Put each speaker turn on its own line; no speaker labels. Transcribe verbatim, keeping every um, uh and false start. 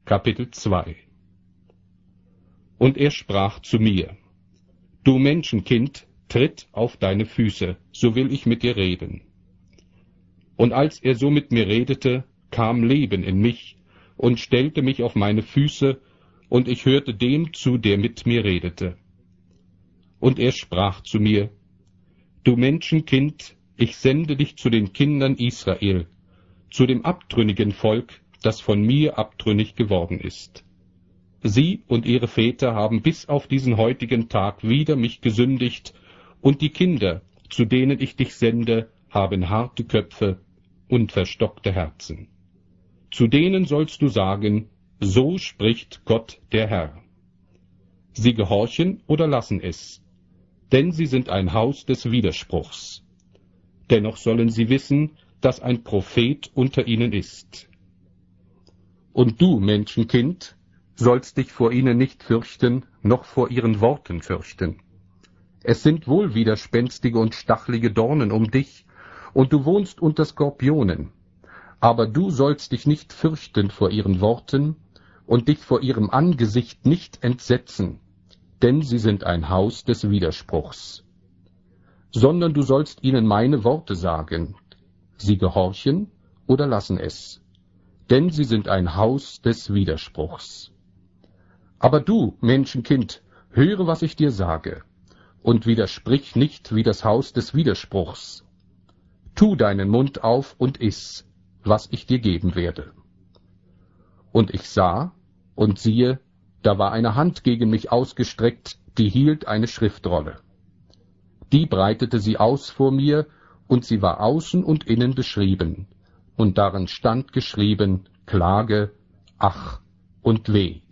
Kapitel zwei. Und er sprach zu mir: Du Menschenkind, tritt auf deine Füße, so will ich mit dir reden. Und als er so mit mir redete, kam Leben in mich und stellte mich auf meine Füße, und ich hörte dem zu, der mit mir redete. Und er sprach zu mir: Du Menschenkind, ich sende dich zu den Kindern Israel, zu dem abtrünnigen Volk, das von mir abtrünnig geworden ist. Sie und ihre Väter haben bis auf diesen heutigen Tag wider mich gesündigt, und die Kinder, zu denen ich dich sende, haben harte Köpfe und verstockte Herzen. Zu denen sollst du sagen: So spricht Gott der Herr. Sie gehorchen oder lassen es, denn sie sind ein Haus des Widerspruchs. Dennoch sollen sie wissen, dass ein Prophet unter ihnen ist. Und du, Menschenkind, sollst dich vor ihnen nicht fürchten, noch vor ihren Worten fürchten. Es sind wohl widerspenstige und stachlige Dornen um dich, und du wohnst unter Skorpionen. Aber du sollst dich nicht fürchten vor ihren Worten und dich vor ihrem Angesicht nicht entsetzen, denn sie sind ein Haus des Widerspruchs. Sondern du sollst ihnen meine Worte sagen. Sie gehorchen oder lassen es, denn sie sind ein Haus des Widerspruchs. Aber du, Menschenkind, höre, was ich dir sage, und widersprich nicht wie das Haus des Widerspruchs. Tu deinen Mund auf und iss, was ich dir geben werde. Und ich sah, und siehe, da war eine Hand gegen mich ausgestreckt, die hielt eine Schriftrolle. Die breitete sie aus vor mir, und sie war außen und innen beschrieben, und darin stand geschrieben: Klage, Ach und Weh.